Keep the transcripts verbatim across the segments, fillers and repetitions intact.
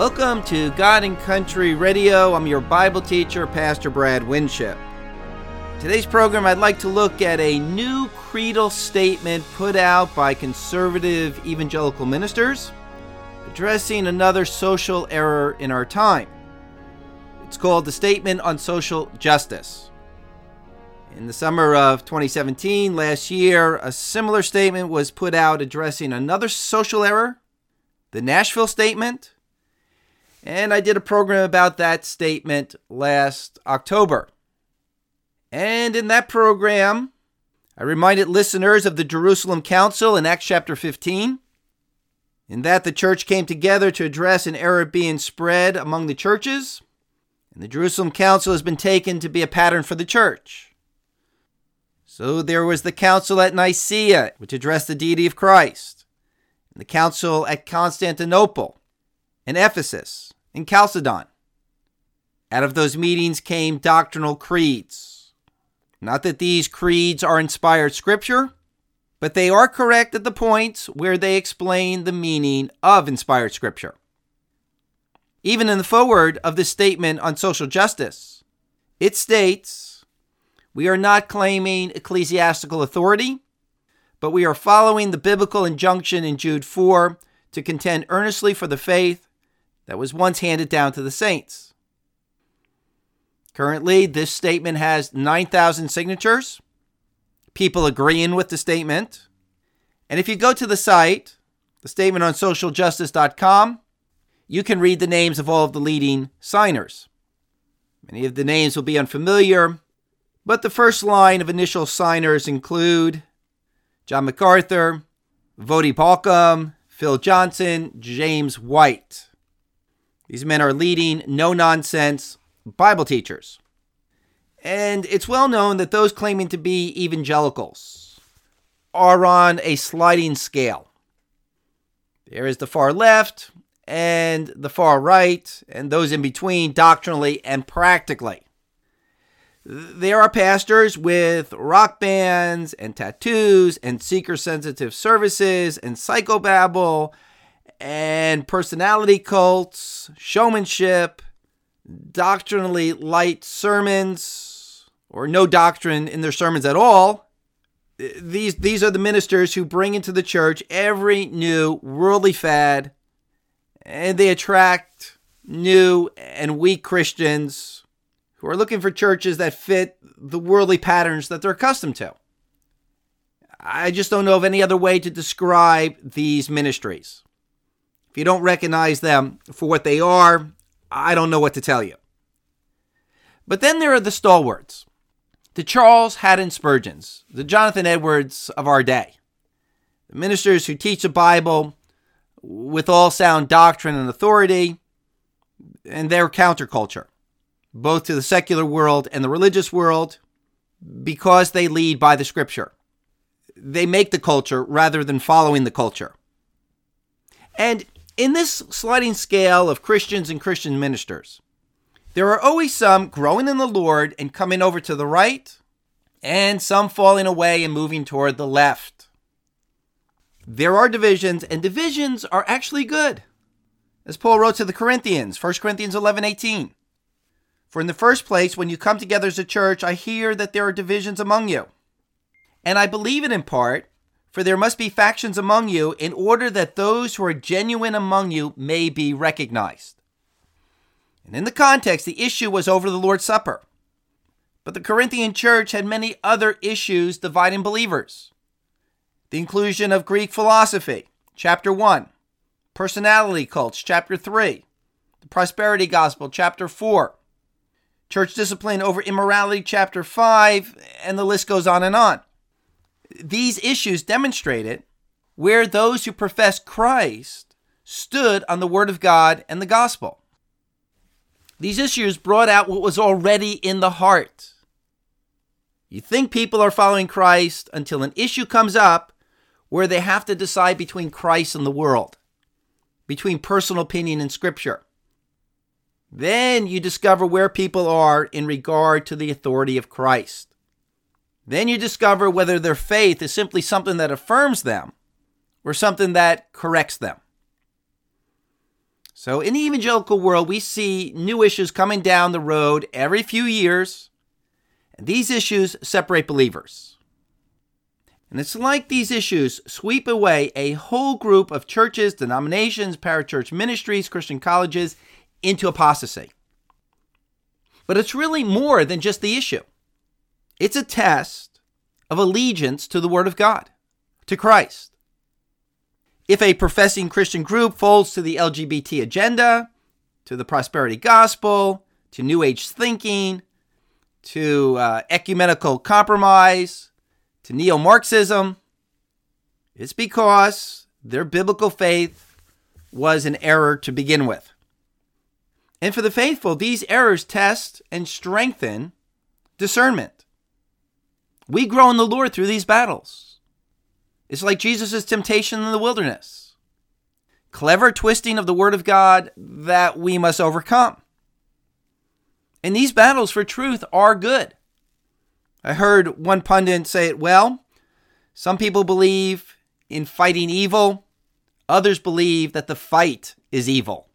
Welcome to God and Country Radio. I'm your Bible teacher, Pastor Brad Winship. Today's program, I'd like to look at a new creedal statement put out by conservative evangelical ministers addressing another social error in our time. It's called the Statement on Social Justice. In the summer of twenty seventeen, last year, a similar statement was put out addressing another social error, the Nashville Statement. And I did a program about that statement last October. And in that program, I reminded listeners of the Jerusalem Council in Acts chapter fifteen. In that, the church came together to address an error being spread among the churches. And the Jerusalem Council has been taken to be a pattern for the church. So there was the council at Nicaea, which addressed the deity of Christ. And the council at Constantinople and Ephesus and Chalcedon. Out of those meetings came doctrinal creeds. Not that these creeds are inspired scripture, but they are correct at the points where they explain the meaning of inspired scripture. Even in the foreword of this statement on social justice, it states, "We are not claiming ecclesiastical authority, but we are following the biblical injunction in Jude four to contend earnestly for the faith that was once handed down to the saints." Currently, this statement has nine thousand signatures, people agreeing with the statement. And if you go to the site, the statement on social justice dot com, you can read the names of all of the leading signers. Many of the names will be unfamiliar, but the first line of initial signers include John MacArthur, Voddie Baucham, Phil Johnson, James White. These men are leading, no-nonsense Bible teachers. And it's well known that those claiming to be evangelicals are on a sliding scale. There is the far left and the far right, and those in between doctrinally and practically. There are pastors with rock bands and tattoos and seeker-sensitive services and psychobabble and personality cults, showmanship, doctrinally light sermons, or no doctrine in their sermons at all. These, these are the ministers who bring into the church every new worldly fad, and they attract new and weak Christians who are looking for churches that fit the worldly patterns that they're accustomed to. I just don't know of any other way to describe these ministries. If you don't recognize them for what they are, I don't know what to tell you. But then there are the stalwarts, the Charles Haddon Spurgeons, the Jonathan Edwards of our day, the ministers who teach the Bible with all sound doctrine and authority, and their counterculture, both to the secular world and the religious world, because they lead by the scripture. They make the culture rather than following the culture. And in this sliding scale of Christians and Christian ministers, there are always some growing in the Lord and coming over to the right, and some falling away and moving toward the left. There are divisions, and divisions are actually good. As Paul wrote to the Corinthians, First Corinthians eleven eighteen, "For in the first place, when you come together as a church, I hear that there are divisions among you. And I believe it in part, for there must be factions among you in order that those who are genuine among you may be recognized." And in the context, the issue was over the Lord's Supper. But the Corinthian church had many other issues dividing believers. The inclusion of Greek philosophy, chapter one. Personality cults, chapter three. The prosperity gospel, chapter four. Church discipline over immorality, chapter five. And the list goes on and on. These issues demonstrated where those who profess Christ stood on the Word of God and the gospel. These issues brought out what was already in the heart. You think people are following Christ until an issue comes up where they have to decide between Christ and the world, between personal opinion and Scripture. Then you discover where people are in regard to the authority of Christ. Then you discover whether their faith is simply something that affirms them or something that corrects them. So in the evangelical world, we see new issues coming down the road every few years, and these issues separate believers. And it's like these issues sweep away a whole group of churches, denominations, parachurch ministries, Christian colleges into apostasy. But it's really more than just the issue. It's a test of allegiance to the Word of God, to Christ. If a professing Christian group folds to the L G B T agenda, to the prosperity gospel, to New Age thinking, to uh, ecumenical compromise, to neo-Marxism, it's because their biblical faith was an error to begin with. And for the faithful, these errors test and strengthen discernment. We grow in the Lord through these battles. It's like Jesus' temptation in the wilderness. Clever twisting of the Word of God that we must overcome. And these battles for truth are good. I heard one pundit say it well. Some people believe in fighting evil. Others believe that the fight is evil.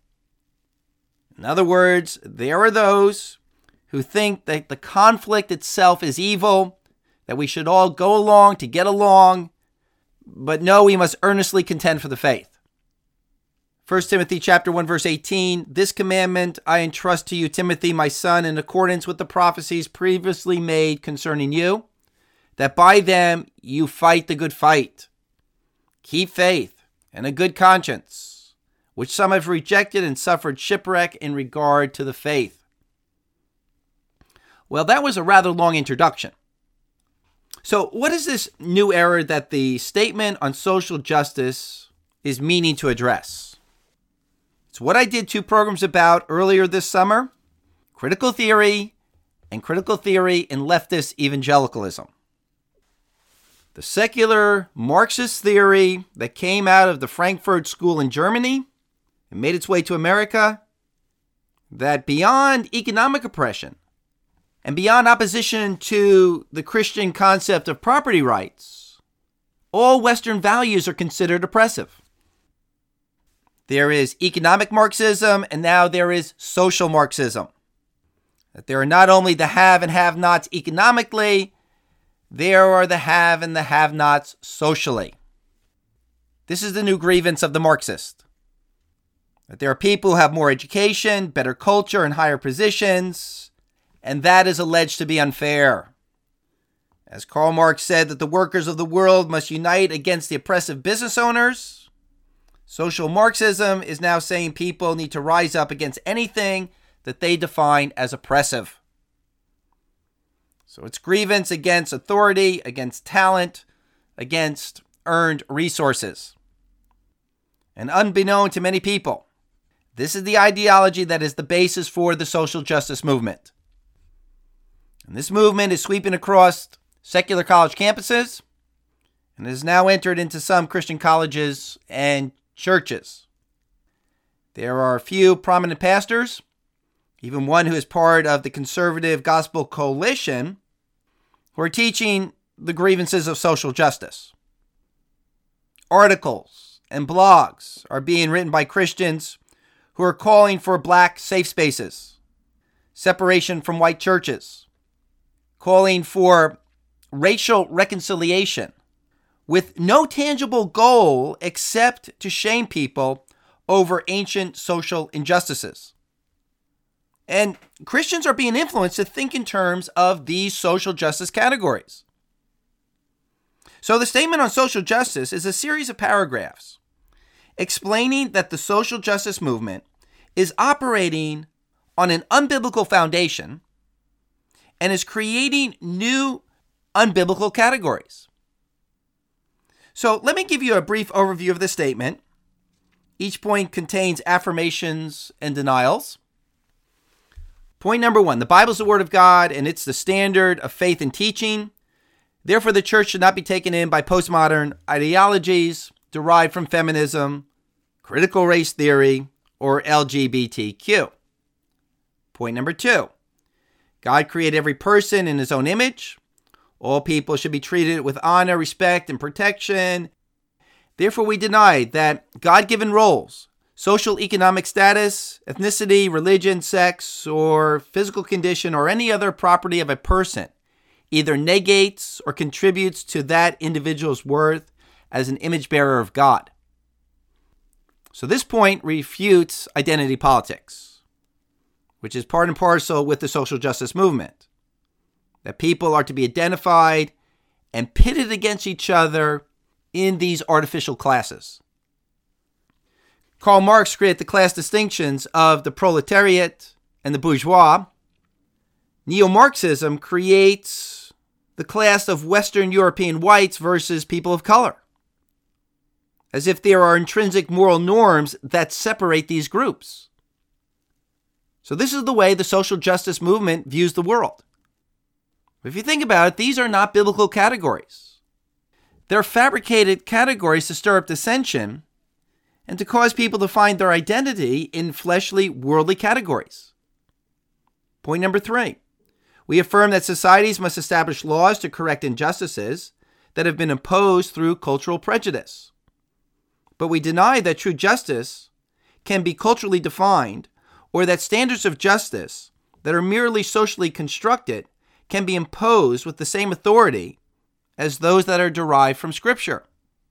In other words, there are those who think that the conflict itself is evil, that we should all go along to get along, but no, we must earnestly contend for the faith. First Timothy chapter one, verse eighteen, this commandment I entrust to you, Timothy, my son, in accordance with the prophecies previously made concerning you, that by them you fight the good fight. Keep faith and a good conscience, which some have rejected and suffered shipwreck in regard to the faith. Well, that was a rather long introduction. So what is this new error that the statement on social justice is meaning to address? It's what I did two programs about earlier this summer, critical theory and critical theory in leftist evangelicalism. The secular Marxist theory that came out of the Frankfurt School in Germany and made its way to America, that beyond economic oppression and beyond opposition to the Christian concept of property rights, all Western values are considered oppressive. There is economic Marxism, and now there is social Marxism. That there are not only the have and have-nots economically, there are the have and the have-nots socially. This is the new grievance of the Marxist. That there are people who have more education, better culture, and higher positions, and that is alleged to be unfair. As Karl Marx said that the workers of the world must unite against the oppressive business owners, social Marxism is now saying people need to rise up against anything that they define as oppressive. So it's grievance against authority, against talent, against earned resources. And unbeknown to many people, this is the ideology that is the basis for the social justice movement. And this movement is sweeping across secular college campuses and has now entered into some Christian colleges and churches. There are a few prominent pastors, even one who is part of the Conservative Gospel Coalition, who are teaching the grievances of social justice. Articles and blogs are being written by Christians who are calling for black safe spaces, separation from white churches, calling for racial reconciliation, with no tangible goal except to shame people over ancient social injustices. And Christians are being influenced to think in terms of these social justice categories. So the statement on social justice is a series of paragraphs explaining that the social justice movement is operating on an unbiblical foundation and is creating new unbiblical categories. So let me give you a brief overview of this statement. Each point contains affirmations and denials. Point number one, the Bible is the Word of God, and it's the standard of faith and teaching. Therefore, the church should not be taken in by postmodern ideologies derived from feminism, critical race theory, or L G B T Q. Point number two, God created every person in his own image. All people should be treated with honor, respect, and protection. Therefore, we deny that God-given roles, social economic status, ethnicity, religion, sex, or physical condition, or any other property of a person either negates or contributes to that individual's worth as an image bearer of God. So this point refutes identity politics, which is part and parcel with the social justice movement, that people are to be identified and pitted against each other in these artificial classes. Karl Marx created the class distinctions of the proletariat and the bourgeois. Neo-Marxism creates the class of Western European whites versus people of color, as if there are intrinsic moral norms that separate these groups. So this is the way the social justice movement views the world. If you think about it, these are not biblical categories. They're fabricated categories to stir up dissension and to cause people to find their identity in fleshly, worldly categories. Point number three. We affirm that societies must establish laws to correct injustices that have been imposed through cultural prejudice. But we deny that true justice can be culturally defined, or that standards of justice that are merely socially constructed can be imposed with the same authority as those that are derived from Scripture.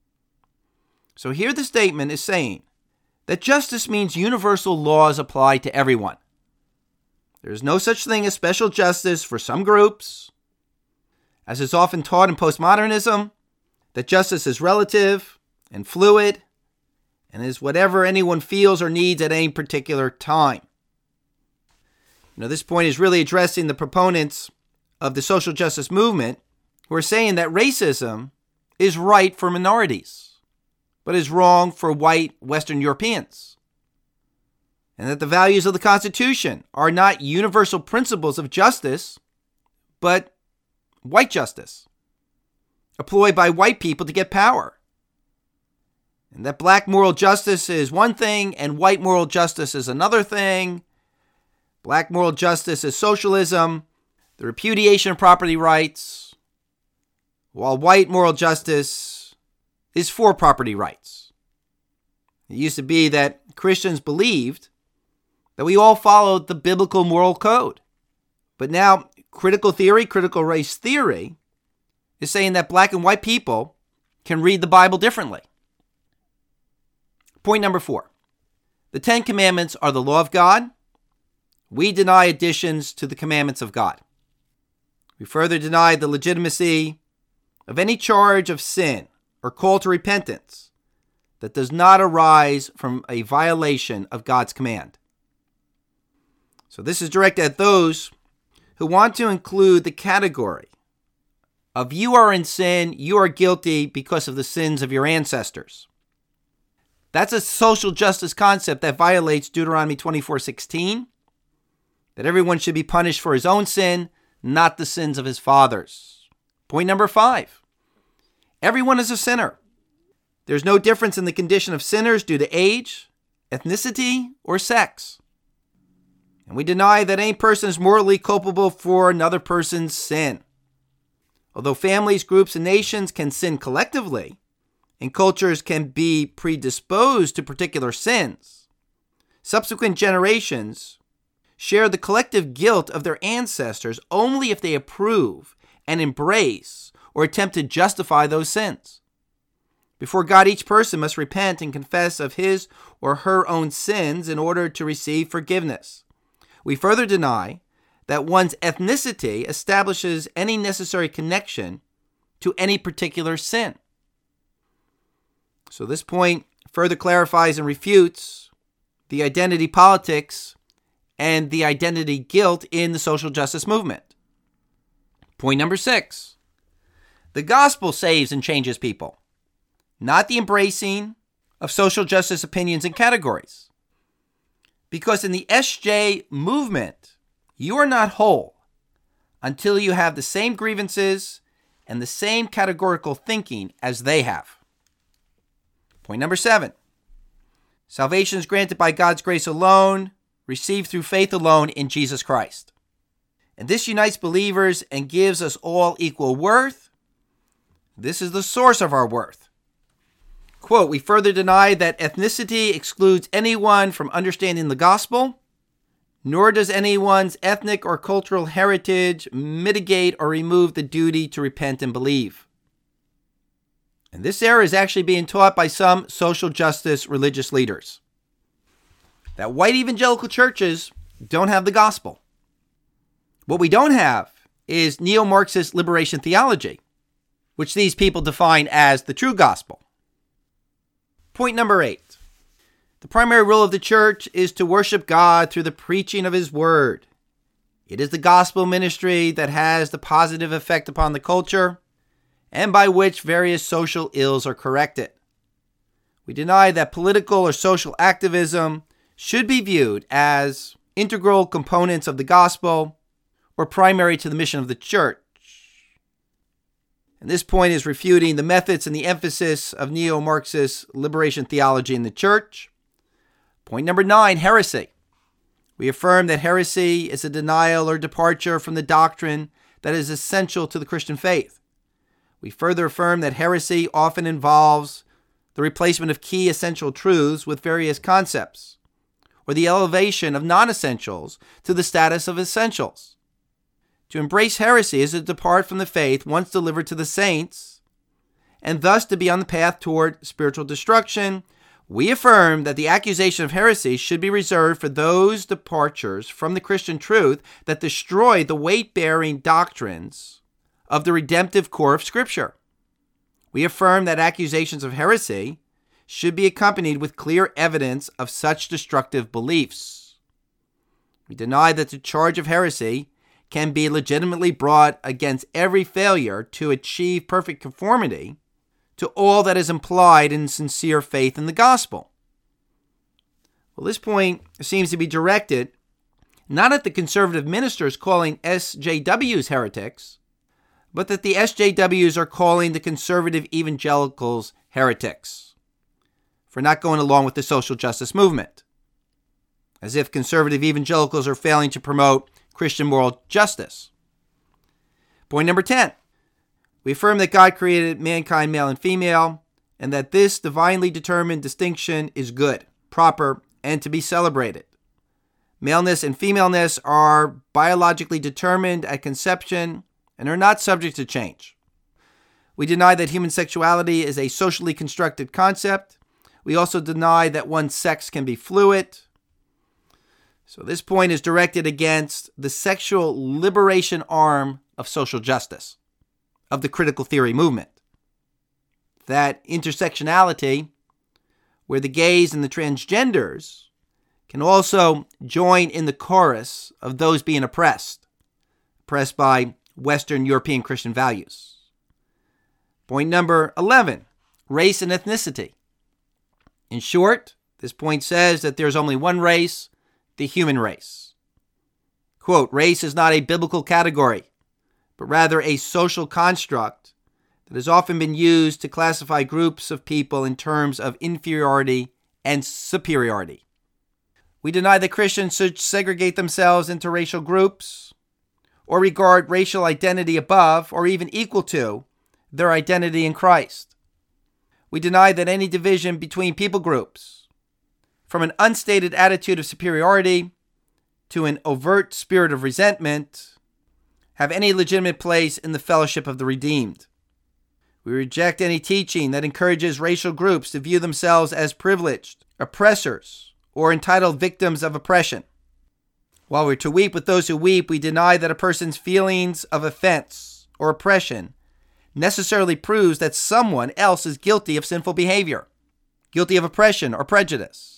So here the statement is saying that justice means universal laws apply to everyone. There is no such thing as special justice for some groups, as is often taught in postmodernism, that justice is relative and fluid and is whatever anyone feels or needs at any particular time. You know, this point is really addressing the proponents of the social justice movement who are saying that racism is right for minorities, but is wrong for white Western Europeans, and that the values of the Constitution are not universal principles of justice, but white justice, employed by white people to get power. And that black moral justice is one thing and white moral justice is another thing. Black moral justice is socialism, the repudiation of property rights, while white moral justice is for property rights. It used to be that Christians believed that we all followed the biblical moral code. But now, critical theory, critical race theory, is saying that black and white people can read the Bible differently. Point number four. The Ten Commandments are the law of God. We deny additions to the commandments of God. We further deny the legitimacy of any charge of sin or call to repentance that does not arise from a violation of God's command. So this is directed at those who want to include the category of you are in sin, you are guilty because of the sins of your ancestors. That's a social justice concept that violates Deuteronomy twenty-four sixteen, that everyone should be punished for his own sin, not the sins of his fathers. Point number five. Everyone is a sinner. There's no difference in the condition of sinners due to age, ethnicity, or sex. And we deny that any person is morally culpable for another person's sin. Although families, groups, and nations can sin collectively, and cultures can be predisposed to particular sins, subsequent generations share the collective guilt of their ancestors only if they approve and embrace or attempt to justify those sins. Before God, each person must repent and confess of his or her own sins in order to receive forgiveness. We further deny that one's ethnicity establishes any necessary connection to any particular sin. So this point further clarifies and refutes the identity politics and the identity guilt in the social justice movement. Point number six. The gospel saves and changes people, not the embracing of social justice opinions and categories. Because in the S J movement, you are not whole until you have the same grievances and the same categorical thinking as they have. Point number seven. Salvation is granted by God's grace alone, received through faith alone in Jesus Christ. And this unites believers and gives us all equal worth. This is the source of our worth. Quote, we further deny that ethnicity excludes anyone from understanding the gospel, nor does anyone's ethnic or cultural heritage mitigate or remove the duty to repent and believe. And this error is actually being taught by some social justice religious leaders. That white evangelical churches don't have the gospel. What we don't have is neo-Marxist liberation theology, which these people define as the true gospel. Point number eight. The primary role of the church is to worship God through the preaching of his word. It is the gospel ministry that has the positive effect upon the culture and by which various social ills are corrected. We deny that political or social activism should be viewed as integral components of the gospel or primary to the mission of the church. And this point is refuting the methods and the emphasis of neo-Marxist liberation theology in the church. Point number nine, heresy. We affirm that heresy is a denial or departure from the doctrine that is essential to the Christian faith. We further affirm that heresy often involves the replacement of key essential truths with various concepts, or the elevation of non-essentials to the status of essentials. To embrace heresy is to depart from the faith once delivered to the saints, and thus to be on the path toward spiritual destruction. We affirm that the accusation of heresy should be reserved for those departures from the Christian truth that destroy the weight-bearing doctrines of the redemptive core of Scripture. We affirm that accusations of heresy should be accompanied with clear evidence of such destructive beliefs. We deny that the charge of heresy can be legitimately brought against every failure to achieve perfect conformity to all that is implied in sincere faith in the gospel. Well, this point seems to be directed not at the conservative ministers calling S J Ws heretics, but that the S J Ws are calling the conservative evangelicals heretics for not going along with the social justice movement, as if conservative evangelicals are failing to promote Christian moral justice. Point number ten. We affirm that God created mankind male and female, and that this divinely determined distinction is good, proper, and to be celebrated. Maleness and femaleness are biologically determined at conception and are not subject to change. We deny that human sexuality is a socially constructed concept. We also deny that one's sex can be fluid. So this point is directed against the sexual liberation arm of social justice, of the critical theory movement. That intersectionality, where the gays and the transgenders can also join in the chorus of those being oppressed, oppressed by Western European Christian values. Point number eleven, race and ethnicity. In short, this point says that there's only one race, the human race. Quote, race is not a biblical category, but rather a social construct that has often been used to classify groups of people in terms of inferiority and superiority. We deny that Christians should segregate themselves into racial groups or regard racial identity above or even equal to their identity in Christ. We deny that any division between people groups, from an unstated attitude of superiority to an overt spirit of resentment, have any legitimate place in the fellowship of the redeemed. We reject any teaching that encourages racial groups to view themselves as privileged, oppressors, or entitled victims of oppression. While we're to weep with those who weep, we deny that a person's feelings of offense or oppression necessarily proves that someone else is guilty of sinful behavior, guilty of oppression or prejudice.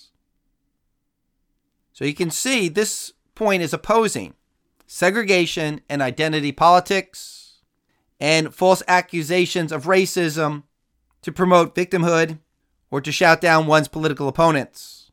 So you can see this point is opposing segregation and identity politics and false accusations of racism to promote victimhood or to shout down one's political opponents.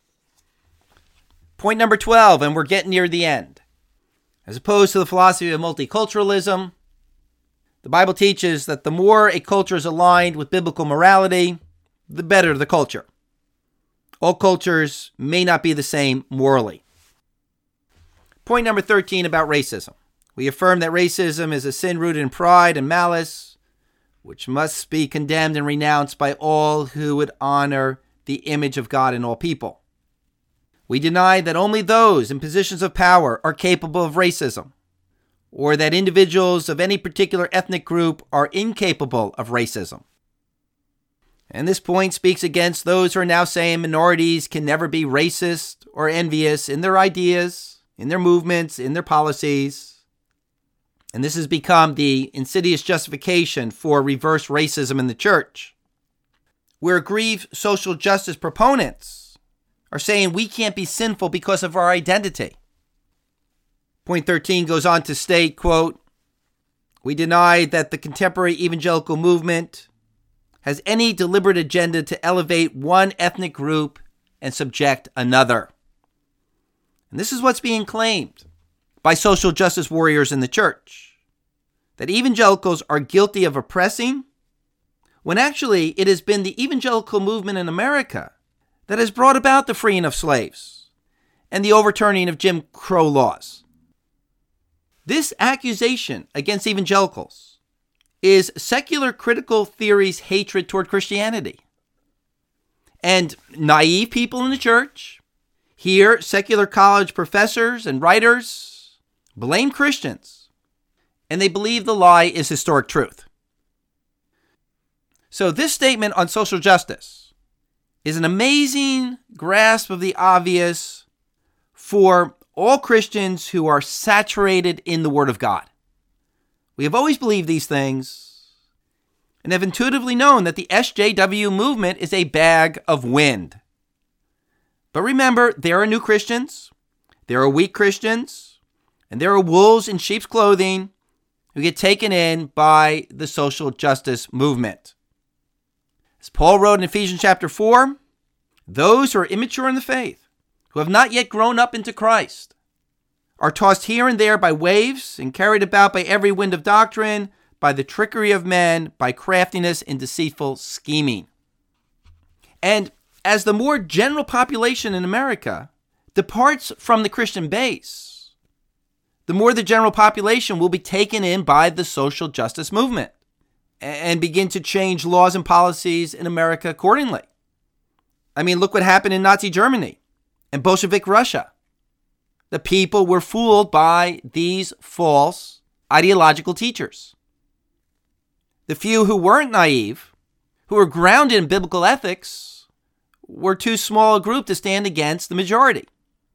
Point number twelve, and we're getting near the end. As opposed to the philosophy of multiculturalism, the Bible teaches that the more a culture is aligned with biblical morality, the better the culture. All cultures may not be the same morally. Point number thirteen about racism. We affirm that racism is a sin rooted in pride and malice, which must be condemned and renounced by all who would honor the image of God in all people. We deny that only those in positions of power are capable of racism, or that individuals of any particular ethnic group are incapable of racism. And this point speaks against those who are now saying minorities can never be racist or envious in their ideas, in their movements, in their policies. And this has become the insidious justification for reverse racism in the church, where aggrieved social justice proponents are saying we can't be sinful because of our identity. Point thirteen goes on to state, quote, "We deny that the contemporary evangelical movement has any deliberate agenda to elevate one ethnic group and subject another." And this is what's being claimed by social justice warriors in the church, that evangelicals are guilty of oppressing, when actually it has been the evangelical movement in America that has brought about the freeing of slaves and the overturning of Jim Crow laws. This accusation against evangelicals is secular critical theory's hatred toward Christianity. And naive people in the church hear secular college professors and writers blame Christians, and they believe the lie is historic truth. So this statement on social justice is an amazing grasp of the obvious for all Christians who are saturated in the Word of God. We have always believed these things and have intuitively known that the S J W movement is a bag of wind. But remember, there are new Christians, there are weak Christians, and there are wolves in sheep's clothing who get taken in by the social justice movement. As Paul wrote in Ephesians chapter four, those who are immature in the faith, who have not yet grown up into Christ, are tossed here and there by waves and carried about by every wind of doctrine, by the trickery of men, by craftiness and deceitful scheming. And as the more general population in America departs from the Christian base, the more the general population will be taken in by the social justice movement and begin to change laws and policies in America accordingly. I mean, look what happened in Nazi Germany and Bolshevik Russia. The people were fooled by these false ideological teachers. The few who weren't naive, who were grounded in biblical ethics, were too small a group to stand against the majority.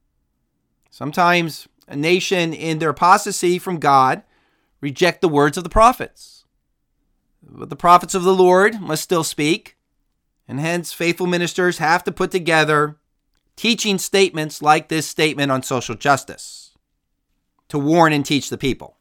Sometimes a nation in their apostasy from God reject the words of the prophets. But the prophets of the Lord must still speak, and hence faithful ministers have to put together teaching statements like this statement on social justice to warn and teach the people.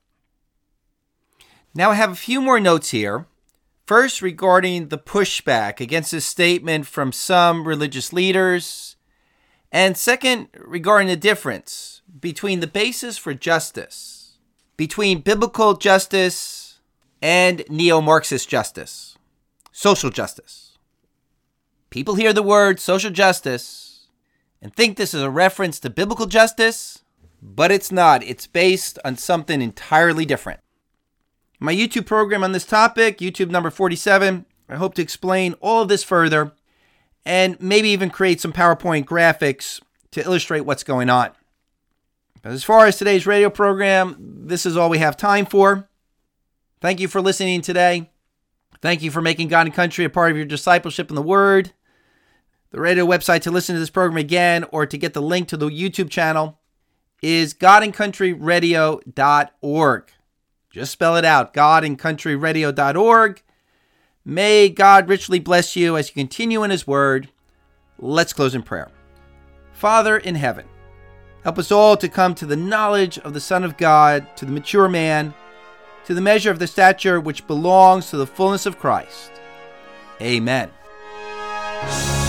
Now I have a few more notes here. First, regarding the pushback against this statement from some religious leaders. And second, regarding the difference between the basis for justice, between biblical justice and neo-Marxist justice, social justice. People hear the word social justice and think this is a reference to biblical justice, but it's not. It's based on something entirely different. In my YouTube program on this topic, YouTube number forty-seven, I hope to explain all of this further and maybe even create some PowerPoint graphics to illustrate what's going on. But as far as today's radio program, this is all we have time for. Thank you for listening today. Thank you for making God and Country a part of your discipleship in the Word. The radio website to listen to this program again or to get the link to the YouTube channel is god and country radio dot org. Just spell it out, god and country radio dot org. May God richly bless you as you continue in His Word. Let's close in prayer. Father in heaven, help us all to come to the knowledge of the Son of God, to the mature man, to the measure of the stature which belongs to the fullness of Christ. Amen.